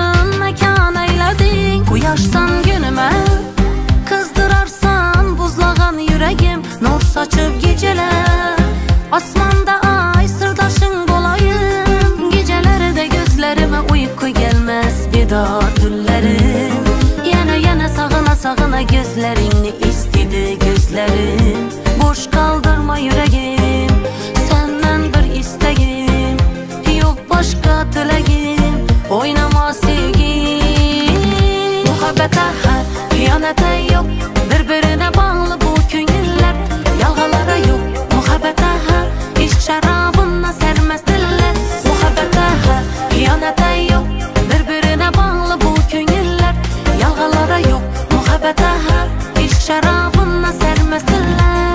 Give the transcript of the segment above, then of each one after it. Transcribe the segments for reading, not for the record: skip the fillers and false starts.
tübün mekan eyledin. Quyoshsan günüme, kızdırarsan buzlagan yüreğim. Nur saçıp geceler, asmanda ay sırdaşın bolayım. Gecelerde gözlerime uyku gelmez bedar tüllerim. Yana sağına sağına gözlerini istedi gözlerim. Boş kaldırma yüreğim, senden bir isteğim. Yok başka dileğim, oynama sevgim. Muhabbete hıyanete yok, birbirine bağlı bu künyeller. Yalgalara yok, muhabbete iş şarabına sermez diller. Muhabbete hıyanete yok, birbirine bağlı bu künyeller. Yalgalara yok, muhabbete iş şarabına sermez diller.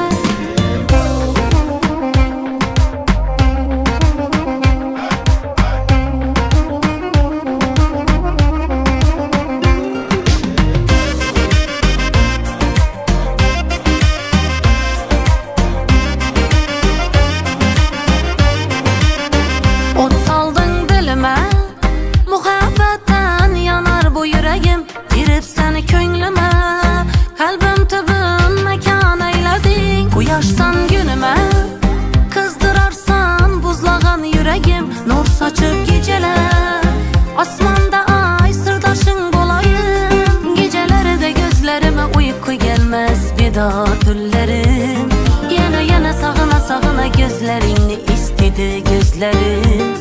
Muhabbetten yanar bu yüreğim, girip seni könlüme. Kalbim tübün mekan eyledin. Quyoshsan günüme, kızdırarsan buzlagan yüreğim. Nur saçıp geceler, asmanda ay sırdaşın bolayım. Gecelerde gözlerime uyku gelmez bedar tüllerim. Yana sağına sağına gözlerini istedi gözlerim.